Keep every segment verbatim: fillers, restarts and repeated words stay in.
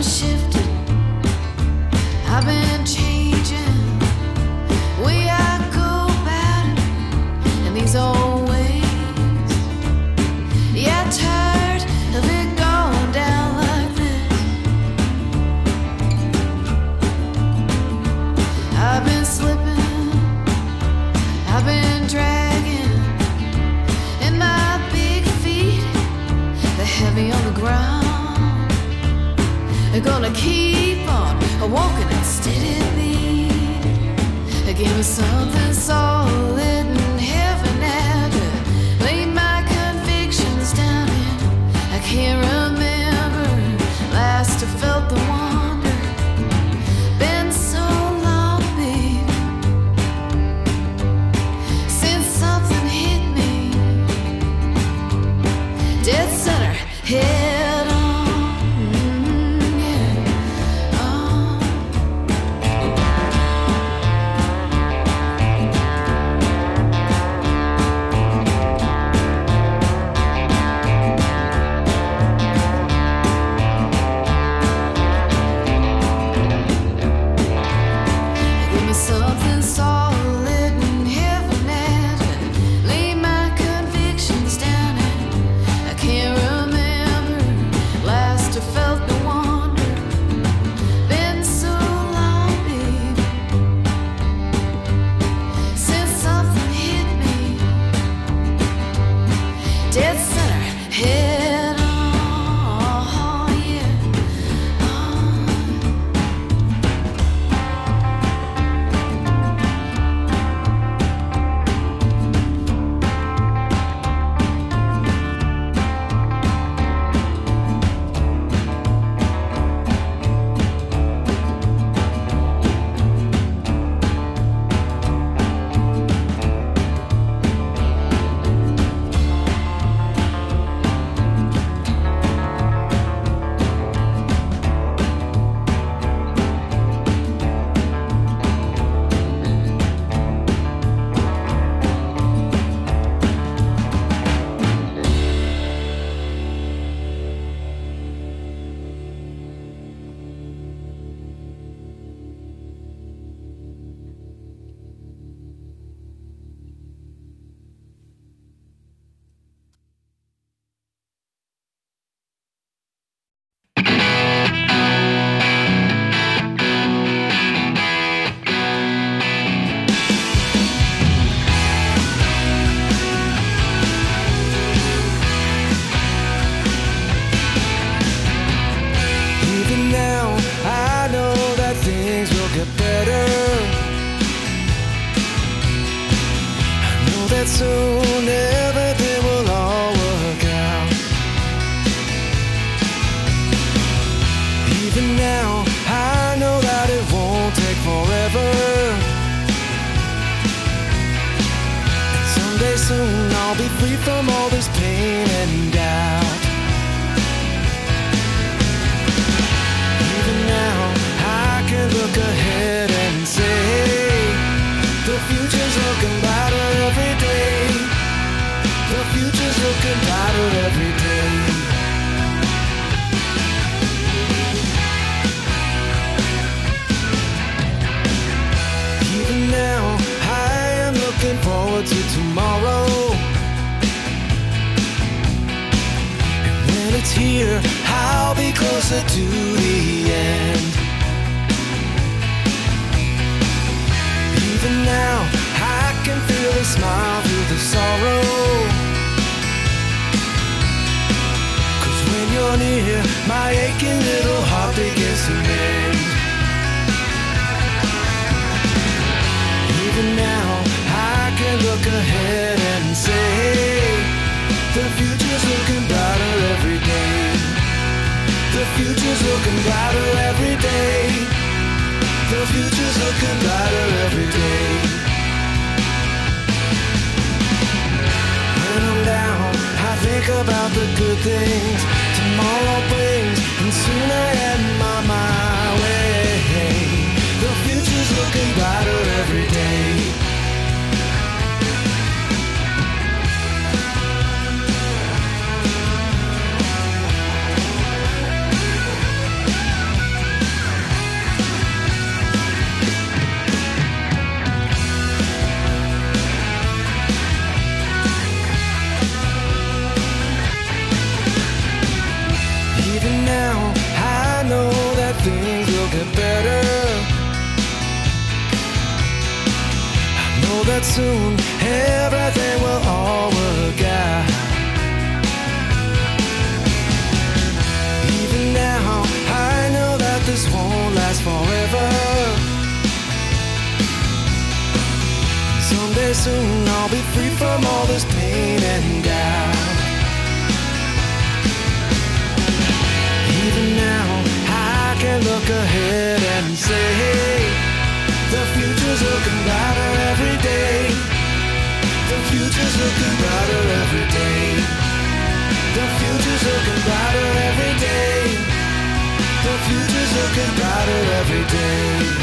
shifted, I've been changing. We I go about it in these old ways. Yeah, tired of it going down like this. I've been slipping, I've been dragging, and my big feet, they're heavy on the ground. They're gonna keep on walking at steady beat. Give me something solid and heavy now to lay my convictions down in. I can't remember last I felt the wonder. Been so long, baby, since something hit me dead center head on. Dead center, head on, yeah. Soon everything will all work out. Even now, I know that it won't take forever. And someday soon I'll be free from all this pain and doubt. Even now, I can look ahead and say the future's looking brighter every day. The future's looking brighter every day. Even now, I am looking forward to tomorrow. And when it's here, I'll be closer to the end. Even now, I can feel a smile through the sorrow. Cause when you're near, my aching little heart begins to mend. Even now, I can look ahead and say the future's looking brighter every day. The future's looking brighter every day. The future's looking brighter every day. When I'm down, I think about the good things tomorrow brings, and soon I am on my way. The future's looking brighter every day. get better. I know that soon everything will all work out. Even now I know that this won't last forever. Someday soon I'll be free from all this pain and doubt. Even now I can look ahead and say the future's looking brighter every day. The future's looking brighter every day. The future's looking brighter every day. The future's looking brighter every day.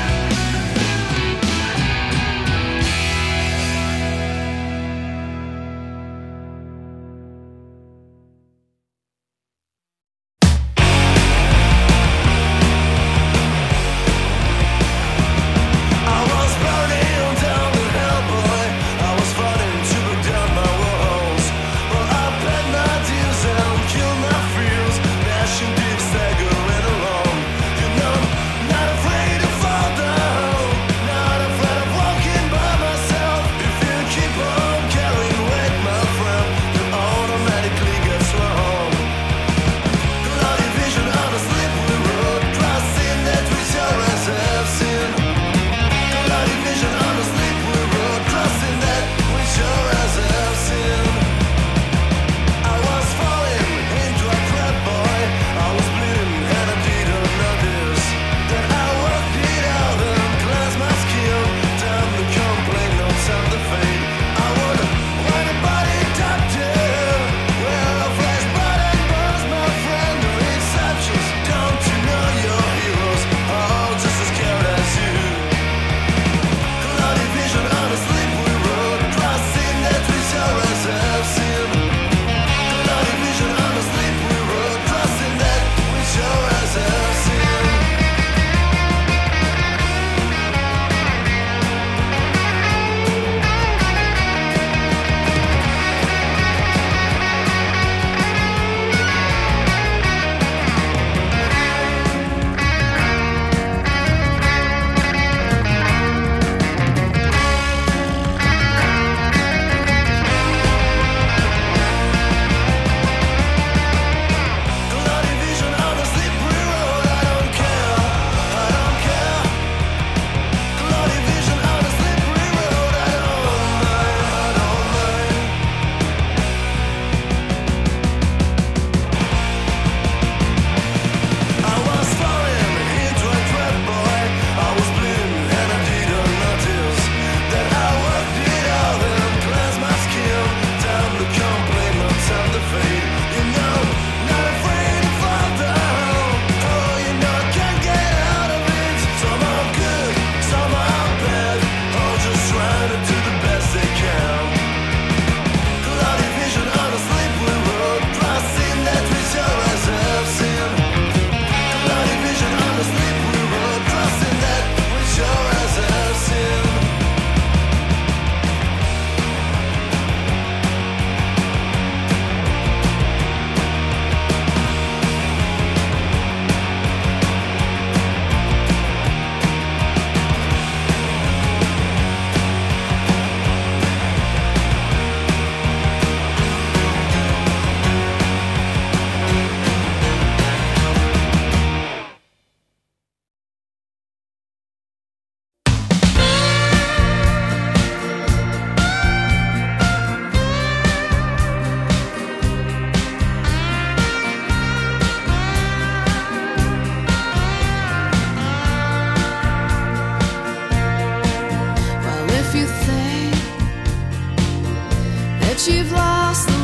You've lost the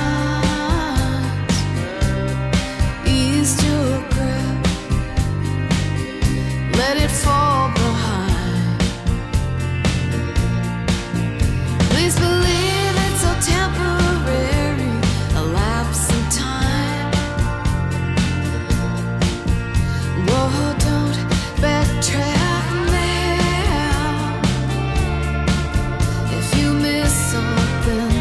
lines, eased your grip, let it fall behind. Please believe it's all temporary, a lapse in time. Whoa, don't backtrack now. If you miss something,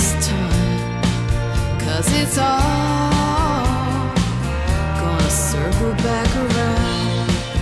it's all gonna circle back around.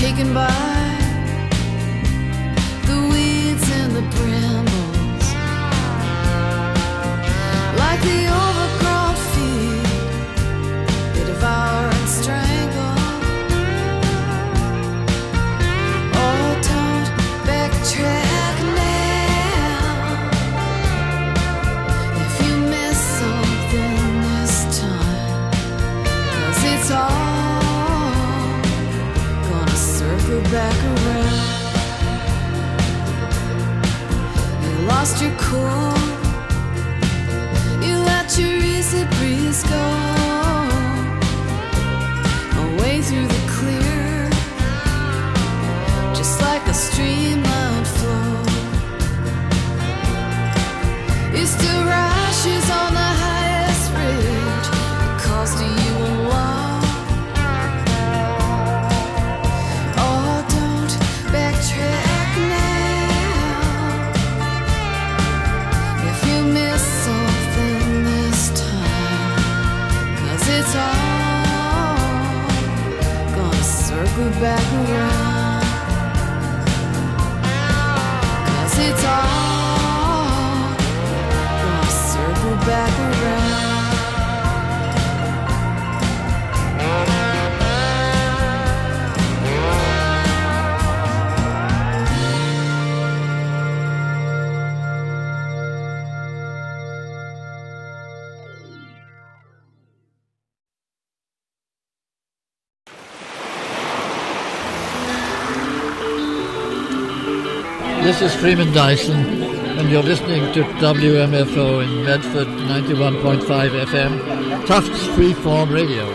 taken by the weeds and the brambles, like the overgrown feet they devour and strangle. Oh, don't backtrack now. If you miss something this time, 'cause it's all gonna circle back around. You lost your cool, you let your easy breeze go away through the clear, just like a streamlined flow. You still rashes on the highest ridge, it calls to you alone. Oh, don't backtrack now. If you miss something this time, 'cause it's all gonna circle back around. 'Cause it's all gonna circle back around. This is Freeman Dyson, and you're listening to W M F O in Medford, ninety-one point five F M, Tufts Freeform Radio.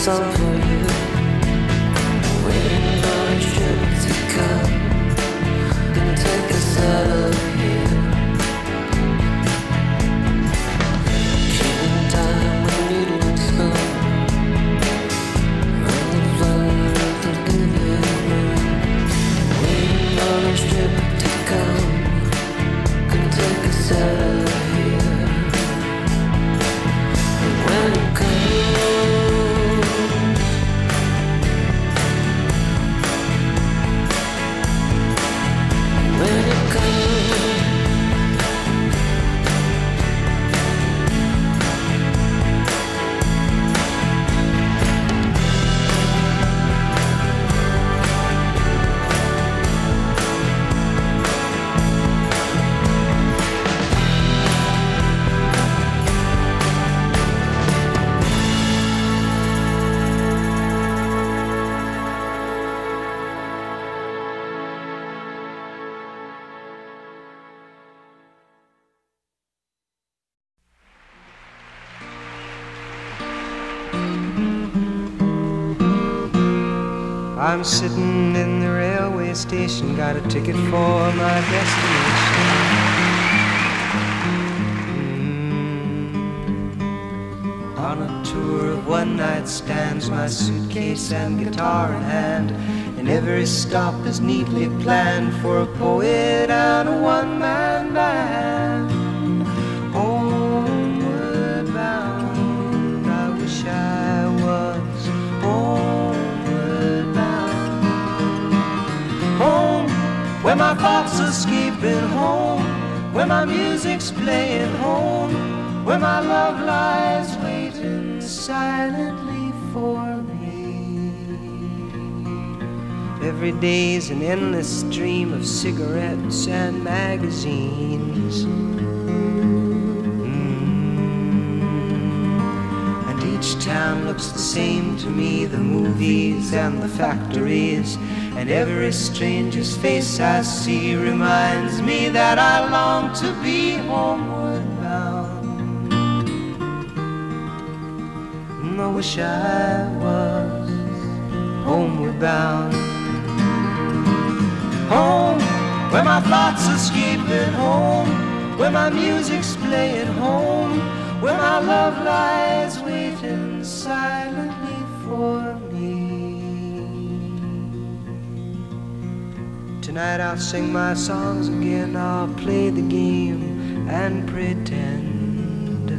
song for you. Waiting for a trip to come. Gonna take us out of here. Killing time when you don't slow. Run the flood of the living room. Waiting for a trip to come. Gonna take us out of here. And when it comes, when it comes, I'm sitting in the railway station, got a ticket for my destination. Mm. On a tour of one-night stands, my suitcase and guitar in hand, and every stop is neatly planned for a poet and a one-man band. Homeward bound, I wish I was homeward bound. Home, where my thoughts are escaping, home, where my music's playing, home, where my love lies waiting silently for me. Every day's an endless stream of cigarettes and magazines. Mm. And each town looks the same to me, the movies and the factories. And every stranger's face I see reminds me that I long to be homeward bound. And I wish I was homeward bound. Home, where my thoughts are escaping, home, where my music's playing, home, where my love lies waiting silently for me. Tonight I'll sing my songs again, I'll play the game and pretend.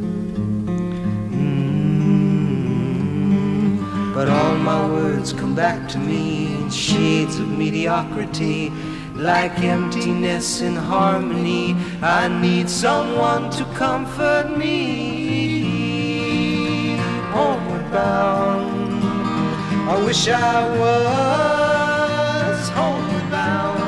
Mm. But all my words come back to me in shades of mediocrity, like emptiness in harmony. I need someone to comfort me. Homeward bound, I wish I was homeward bound.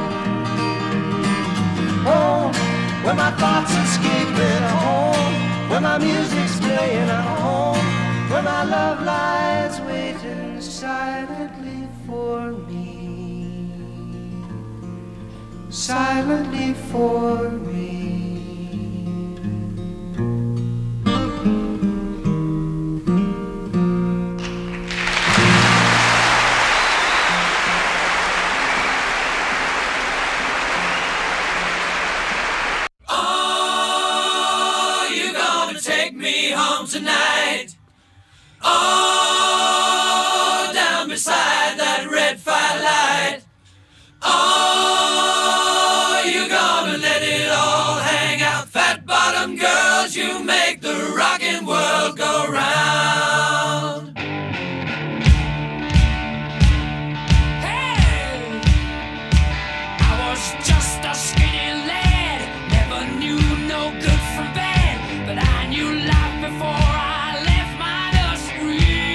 Home, where my thoughts escaping, home, where my music's playing, home, where my love lies waiting silently for me. Silently for me. Oh, you're gonna take me home tonight. Oh, down beside that red firelight. Oh, you're gonna let it all hang out. Fat bottom girls, you make the rockin' world go round. Hey, I was just a skinny lad, never knew no good from bad, but I knew life before I left my nursery.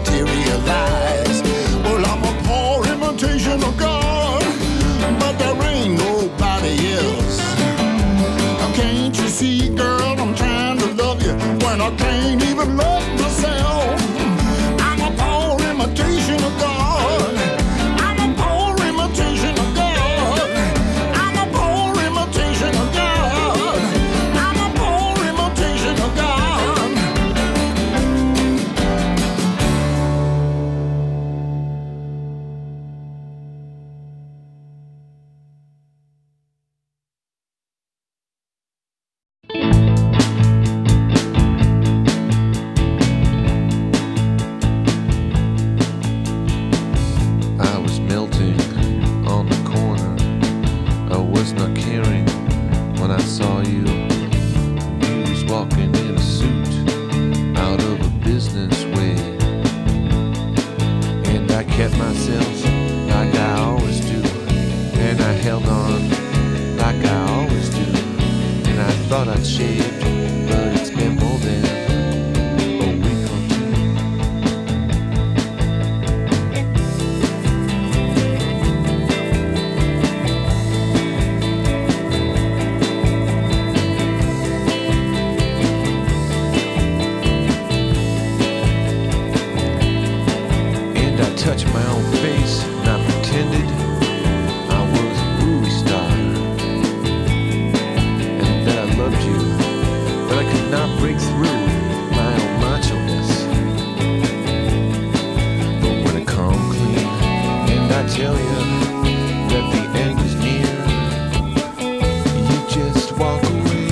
materialize. Well, I'm a poor imitation of God, but there ain't nobody else. Now, can't you see, girl, I'm trying to love you when I can't even love myself. I'm a poor imitation of God. I'm a poor imitation of God. I'm a poor imitation of God. I'm a poor imitation of God. I was melting on the corner. I was not caring when I saw you. You was walking in a suit out of a business way. And I kept myself like I always do. And I held on like I always do. And I thought I'd shaved, but it's been more than a week or two. And I touched my own face and I pretended I was a movie star and that I loved you, but I could not break through my own macho-ness. But when I come clean and I tell you that the end is near, you just walk away.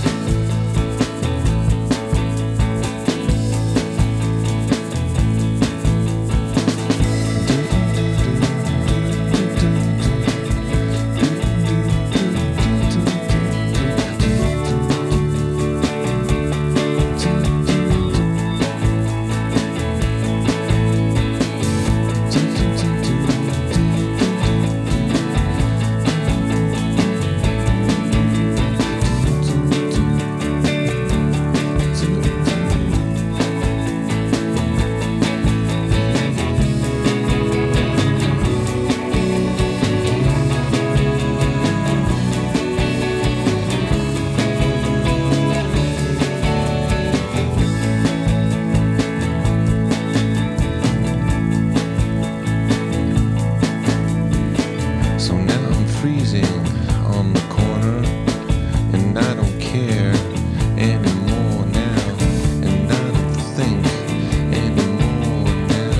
So now I'm freezing on the corner, and I don't care anymore now, and I don't think anymore now.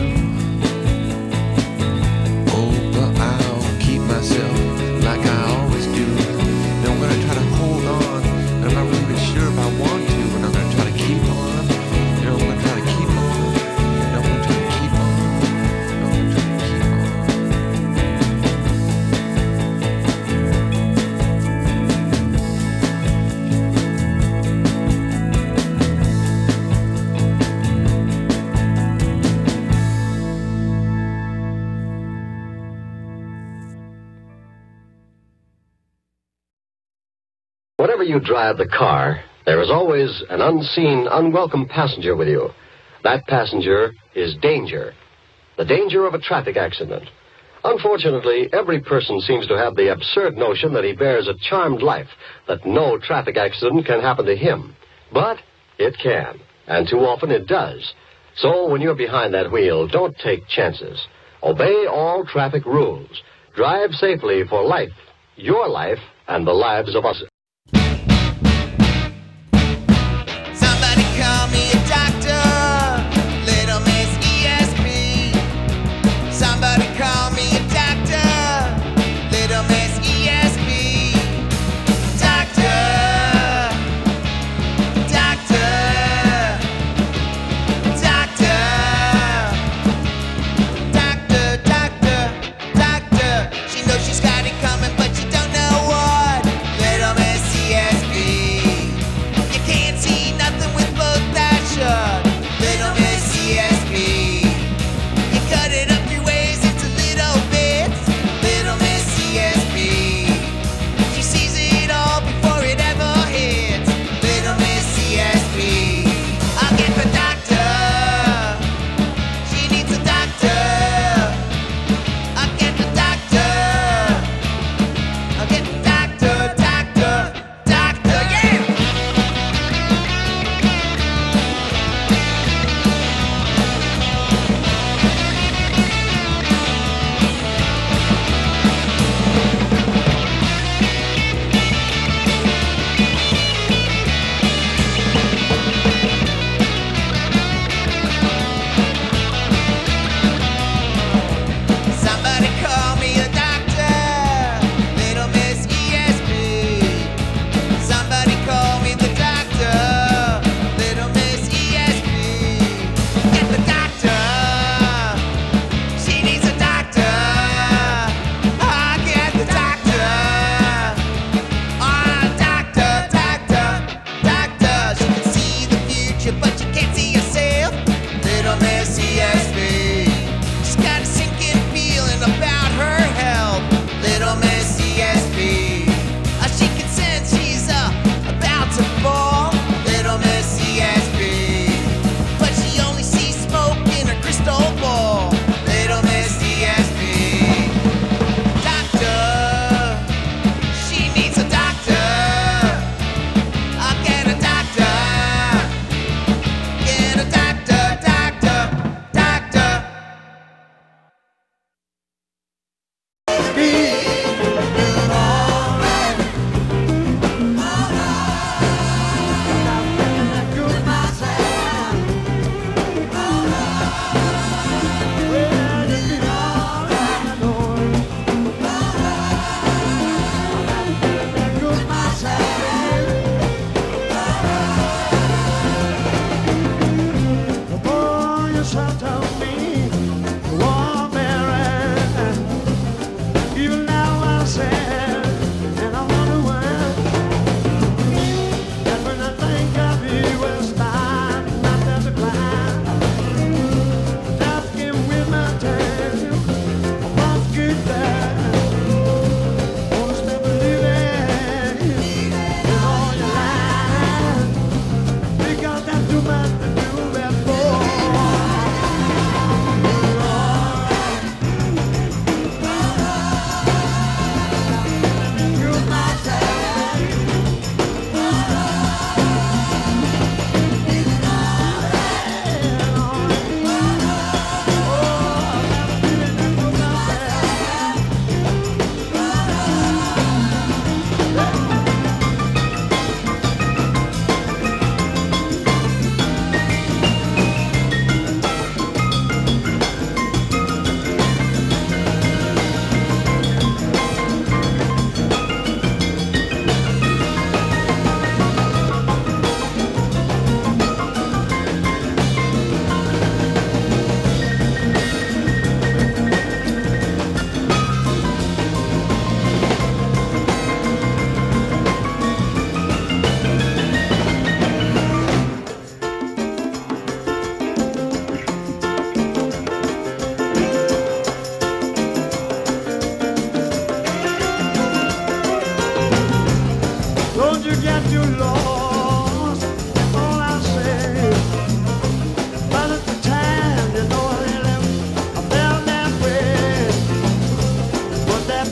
Oh, but I'll keep myself like I always do. And I'm gonna try to hold on, and I'm not really sure if I want to, and I'm gonna try to keep on, and I'm gonna try to keep on, and I'm gonna try to keep on, and I'm gonna try to keep on. Whenever you drive the car, there is always an unseen, unwelcome passenger with you. That passenger is danger. The danger of a traffic accident. Unfortunately, every person seems to have the absurd notion that he bears a charmed life, that no traffic accident can happen to him. But it can, and too often it does. So when you're behind that wheel, don't take chances. Obey all traffic rules. Drive safely for life, your life, and the lives of us. Somebody call me a doctor, little Miss E S P. Somebody call me a doctor, little Miss E S P. Doctor, doctor, doctor, doctor, doctor, doctor. She knows she's got it coming, but she don't know what. Little Miss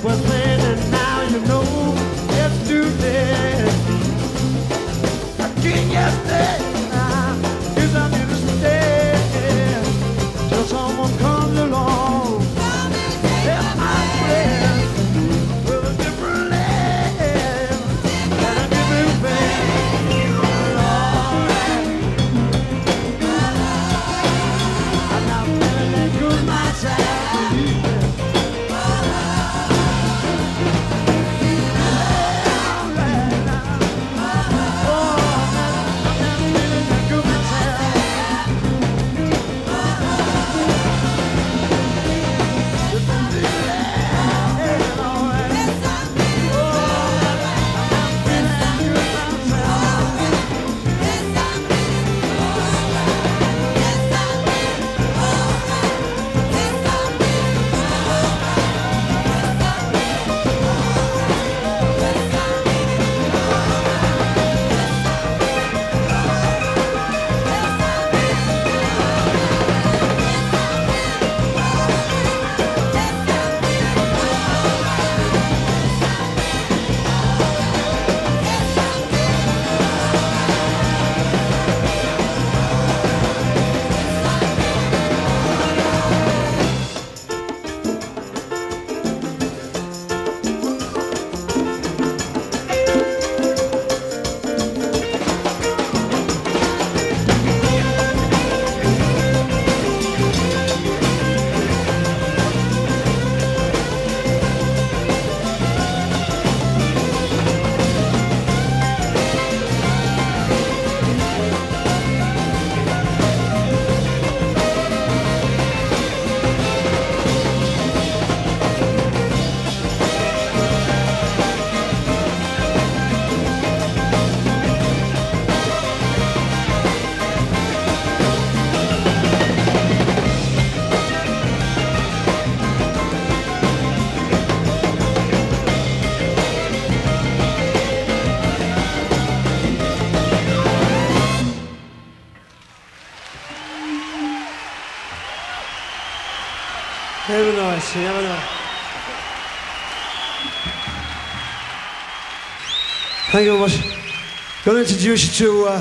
was playing and now you know it's too late. I can't just stay now, yes I'm here to stay till someone comes along. Help my friend with a different land and a different way. I'm not feeling that good myself. Very nice, very nice. Thank you very much. I'm going to introduce you to uh,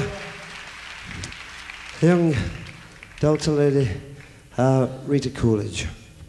a young Delta lady, uh, Rita Coolidge.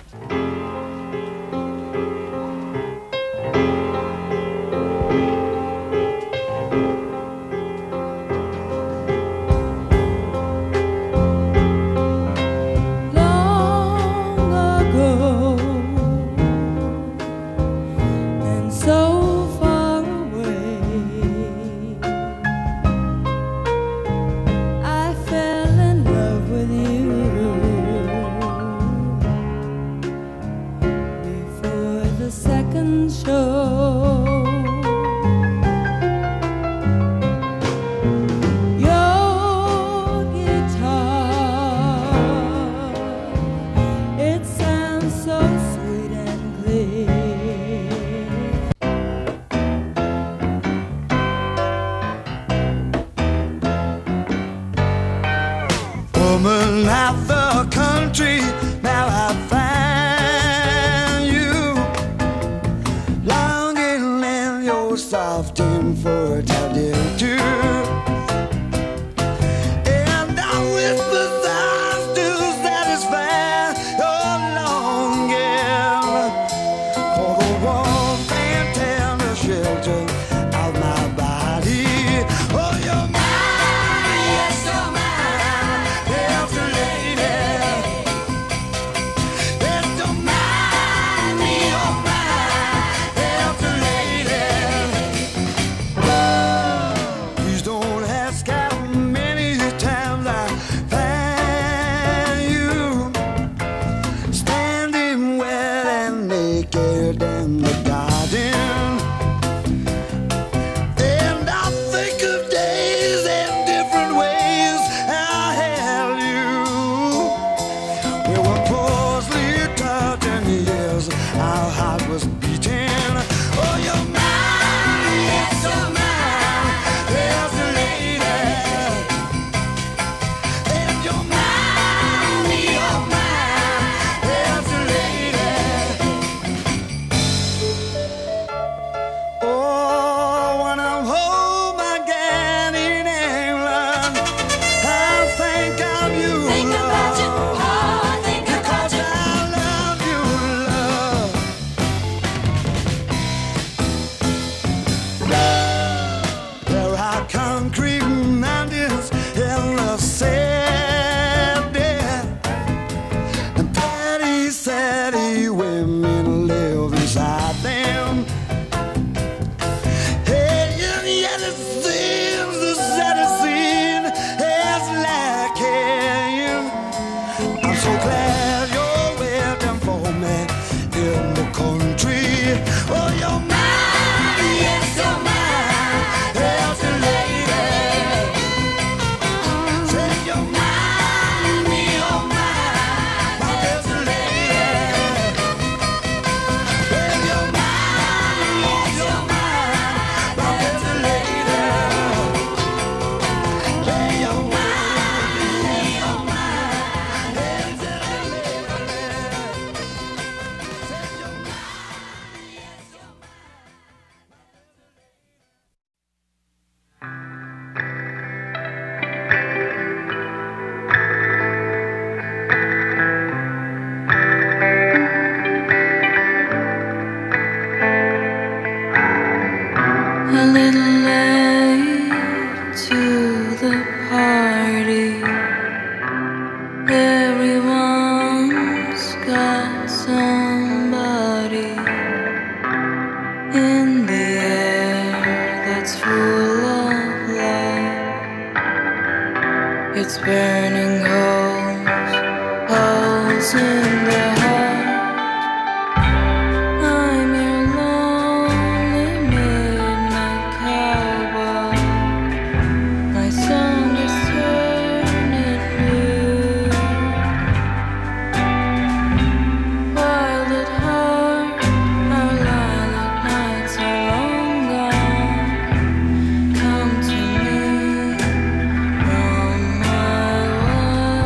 Woman of the country, now I find you longing in your soft and fertile too. And I whisper sighs to satisfy your longing for the warmth and tender shelter of my body. Oh, you're mine, yes, you're mine. country. Oh, you're mine, yes, you're mine, healthy lady. Say you're mine, you're mine, my healthy lady. Well, you're mine, yes, you're mine, my healthy lady. Hey, you're mine, you're mine, healthy lady. Say you're mine, yes, you're mine. A little late to the party. Everyone's got somebody in the air that's full of love. It's burning holes, holes in the heart. I'm your lonely midnight cowboy. My song is turning blue. Wild at heart, our lilac nights are long gone. Come to me from my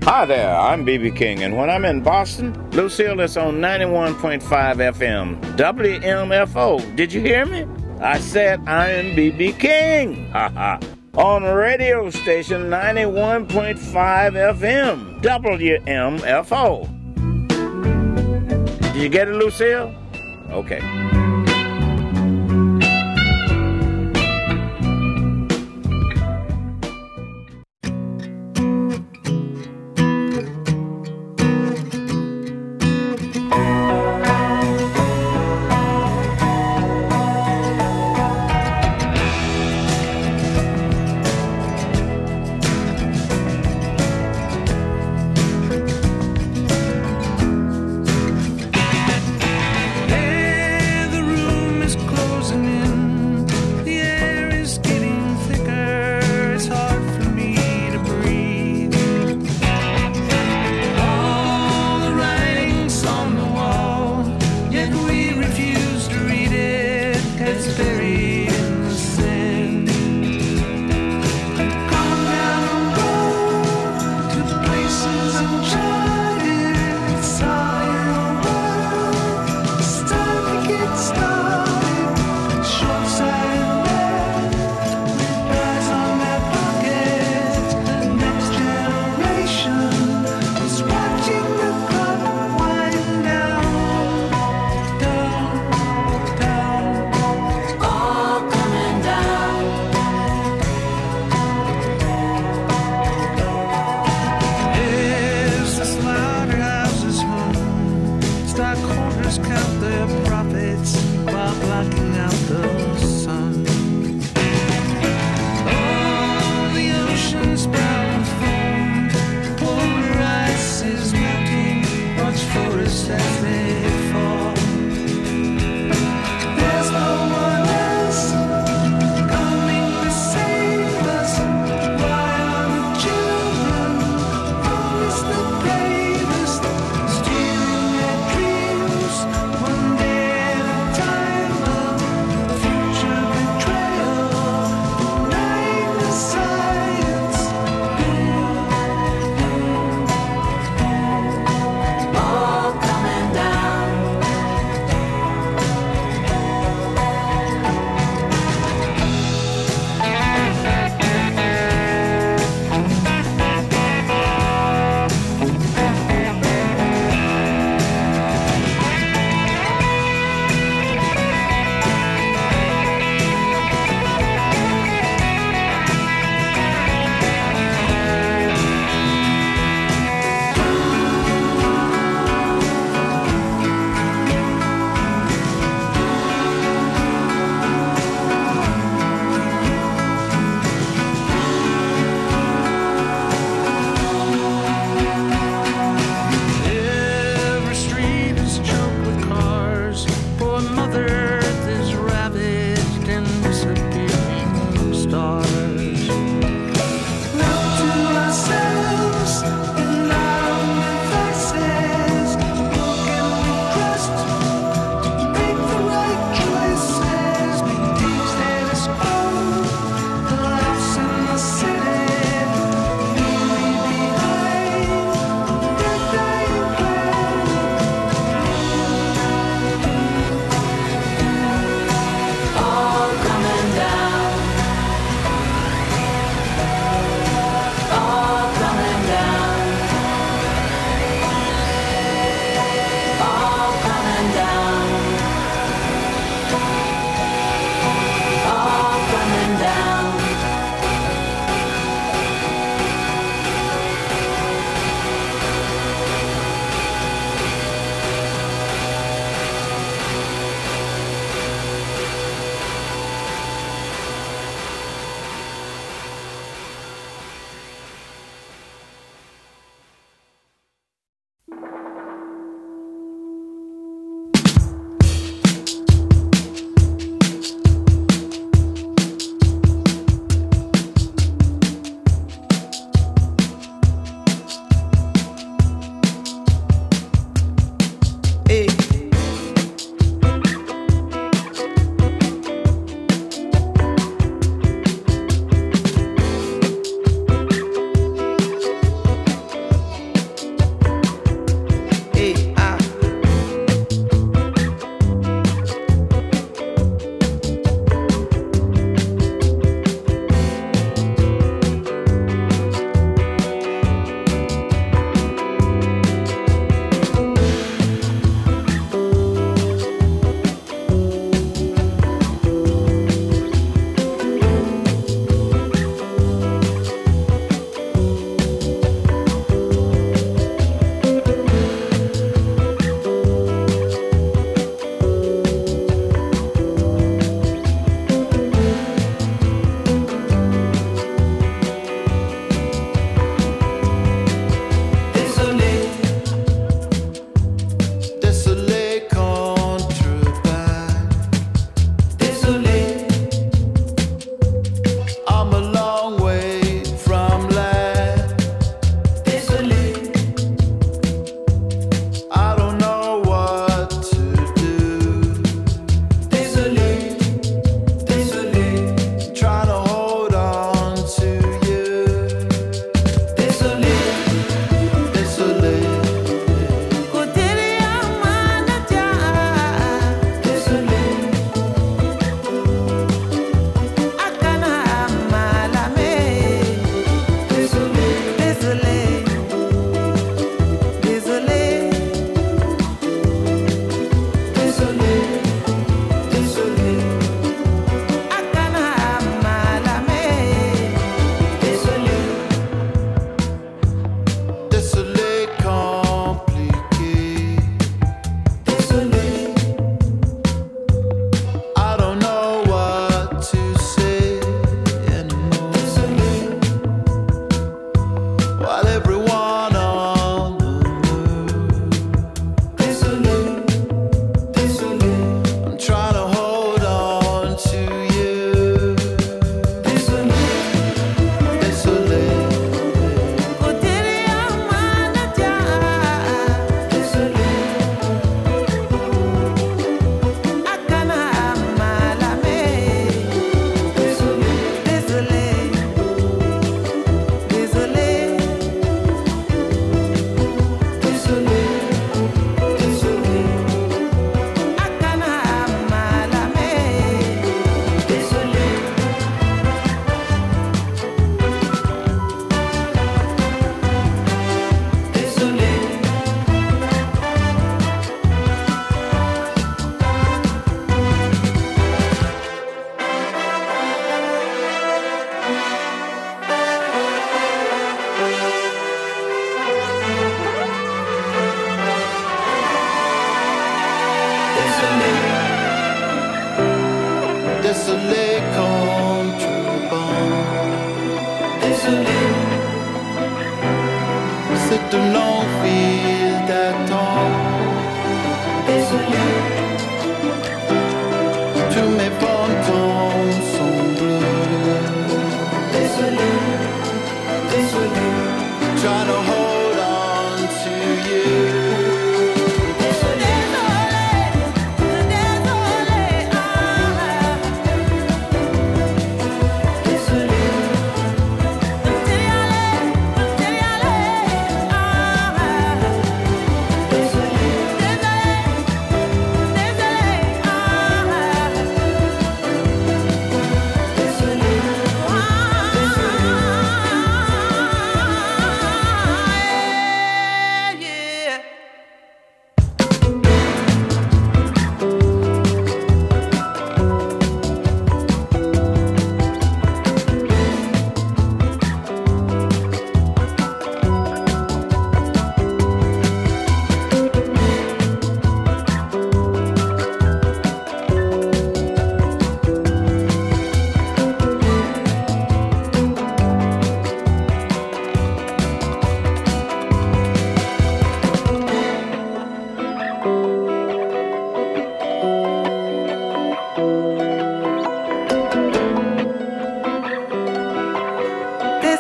Hi there, I'm B B King, and when I'm in Boston, Lucille is on ninety-one point five F M, W M F O. Did you hear me? I said I am B B King. Ha ha. On radio station ninety-one point five F M, W M F O. Did you get it, Lucille? Okay. In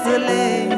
easily.